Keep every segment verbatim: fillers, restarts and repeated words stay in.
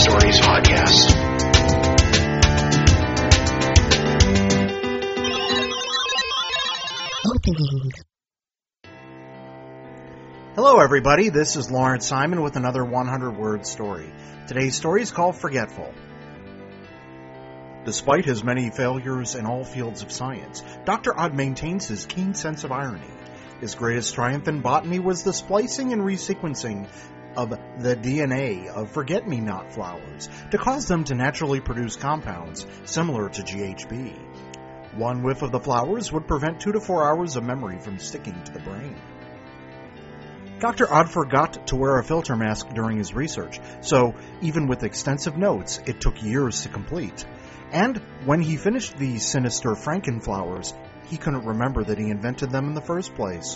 Stories podcast. Opening. Hello everybody, this is Lawrence Simon with another one hundred word story. Today's story is called Forgetful. Despite his many failures in all fields of science, Doctor Odd maintains his keen sense of irony. His greatest triumph in botany was the splicing and resequencing of the D N A of forget-me-not flowers to cause them to naturally produce compounds similar to G H B. One whiff of the flowers would prevent two to four hours of memory from sticking to the brain. Doctor Odd forgot to wear a filter mask during his research, so even with extensive notes, it took years to complete. And when he finished the sinister Frankenflowers, he couldn't remember that he invented them in the first place.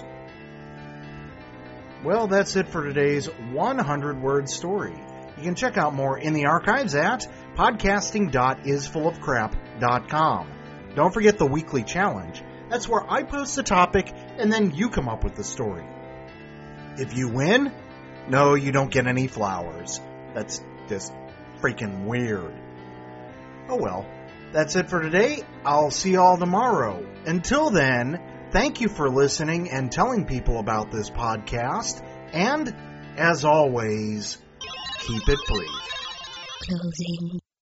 Well, that's it for today's one hundred word story. You can check out more in the archives at podcasting dot is full of crap dot com. Don't forget the weekly challenge. That's where I post the topic and then you come up with the story. If you win, no, you don't get any flowers. That's just freaking weird. Oh well, that's it for today. I'll see you all tomorrow. Until then, thank you for listening and telling people about this podcast. And, as always, keep it brief. Closing.